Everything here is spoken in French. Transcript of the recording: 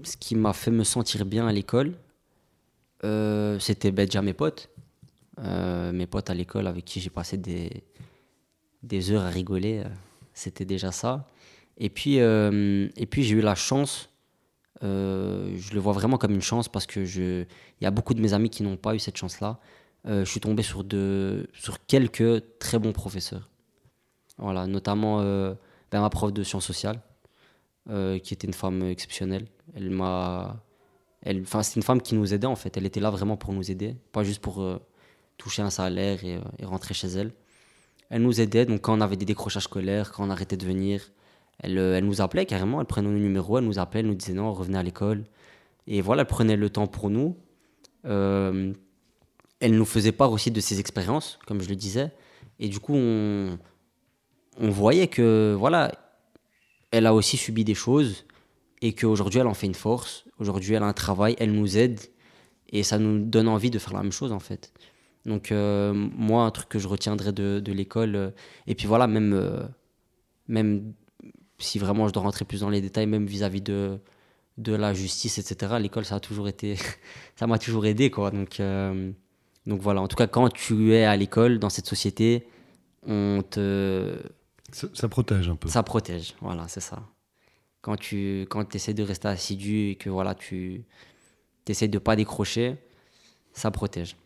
ce qui m'a fait me sentir bien à l'école, c'était déjà mes potes. Mes potes à l'école avec qui j'ai passé des heures à rigoler, c'était déjà ça. Et puis j'ai eu la chance, je le vois vraiment comme une chance parce que il y a beaucoup de mes amis qui n'ont pas eu cette chance-là. Je suis tombé sur quelques très bons professeurs. Voilà, notamment ma prof de sciences sociales, qui était une femme exceptionnelle. Enfin, c'est une femme qui nous aidait en fait. Elle était là vraiment pour nous aider, pas juste pour toucher un salaire et rentrer chez elle. Elle nous aidait, donc quand on avait des décrochages scolaires, quand on arrêtait de venir, elle nous appelait carrément, elle prenait nos numéros, elle nous appelait, elle nous disait non, revenez à l'école. Et voilà, elle prenait le temps pour nous. Euh, Elle nous faisait part aussi de ses expériences, comme je le disais. Et du coup, on voyait que voilà, elle a aussi subi des choses et qu'aujourd'hui, elle en fait une force. Aujourd'hui, elle a un travail, elle nous aide et ça nous donne envie de faire la même chose en fait. Donc, moi, un truc que je retiendrai de l'école, et puis voilà, même si vraiment je dois rentrer plus dans les détails, même vis-à-vis de la justice, etc., l'école, ça a toujours été, ça m'a toujours aidé, quoi. Donc voilà, en tout cas, quand tu es à l'école, dans cette société, on te, Ça protège un peu. ça protège, voilà, c'est ça. Quand tu essaies de rester assidu et que voilà, tu essaies de pas décrocher, ça protège.